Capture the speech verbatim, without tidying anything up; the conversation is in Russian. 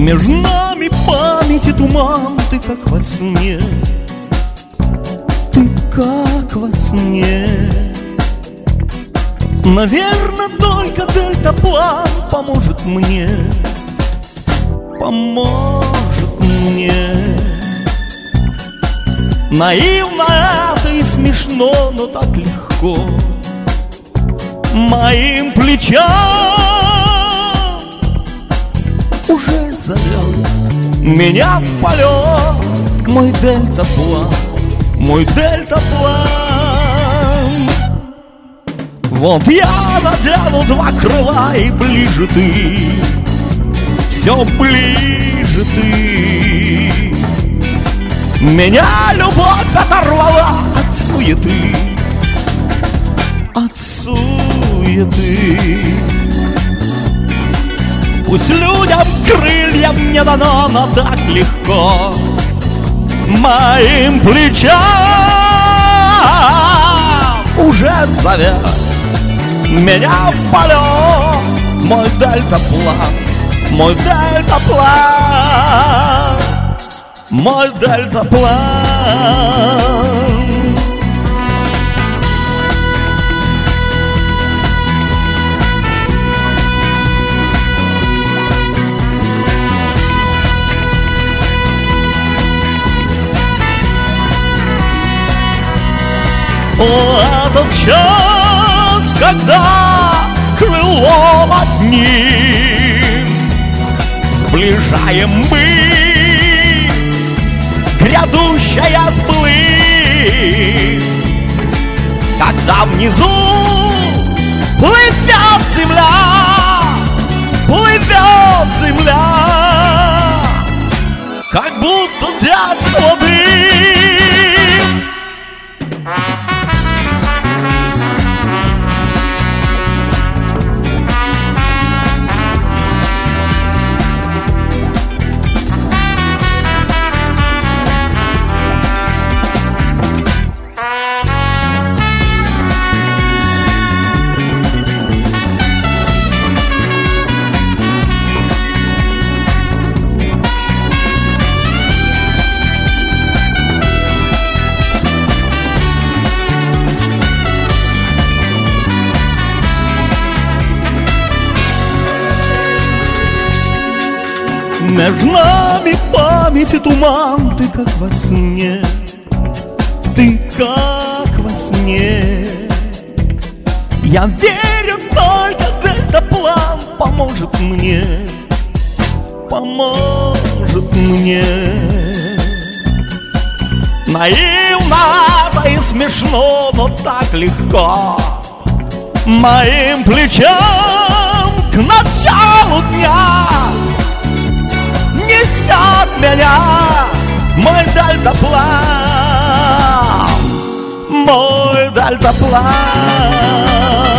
Между нами памяти туман, ты как во сне, ты как во сне. Наверное, только дельтаплан поможет мне, поможет мне. Наивно это и смешно, но так легко моим плечам уже зовет меня в полет мой дельтаплан, мой дельтаплан. Вот я надену два крыла, и ближе ты, все ближе ты. Меня любовь оторвала от суеты, от суеты. Пусть людям крыльям не дано, но так легко моим плечам уже зовет меня в полет мой дельтаплан, мой дельтаплан, мой дельтаплан. Этот час, когда крылом одним сближаем мы грядущая сплыть, когда внизу плывет земля, плывет земля, как будто детство дым. Между нами памяти туман, ты как во сне, ты как во сне. Я верю, только дельтаплан поможет мне, поможет мне. Наивно это и смешно, но так легко моим плечам к началу дня несет меня мой дельтаплан, мой дельтаплан.